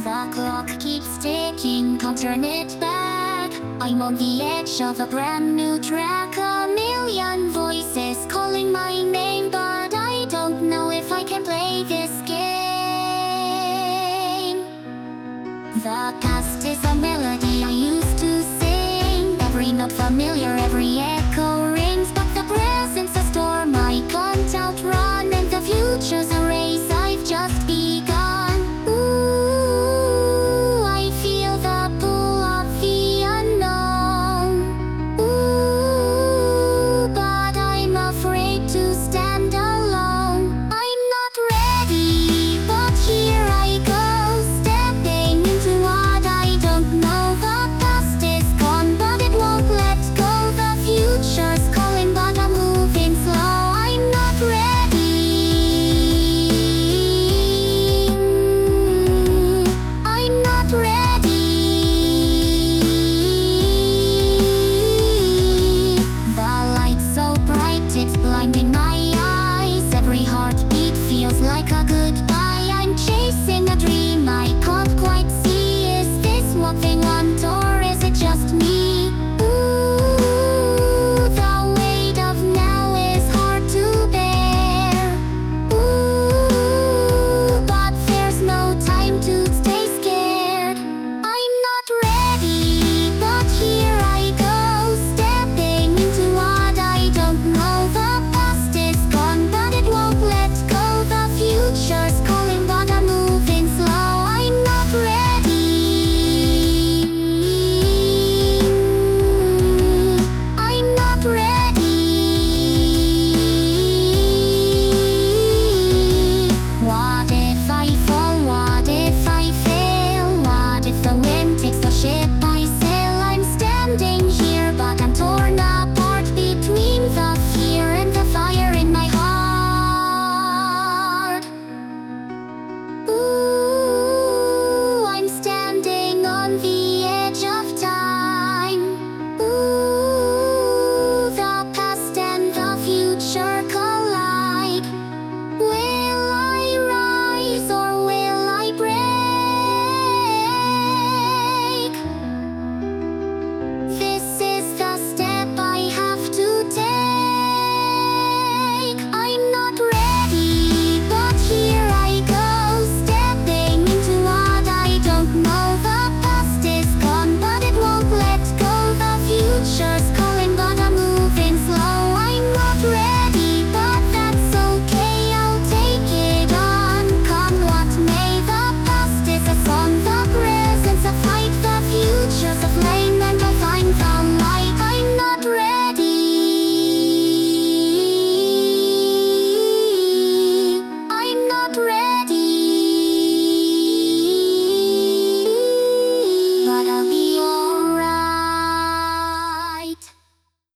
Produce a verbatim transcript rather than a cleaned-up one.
The clock keeps ticking, can't turn it back. I'm on the edge of a brand new track. A million voices calling my name, but I don't know if I can play this game. The past is a melody I used to sing, every note familiar, every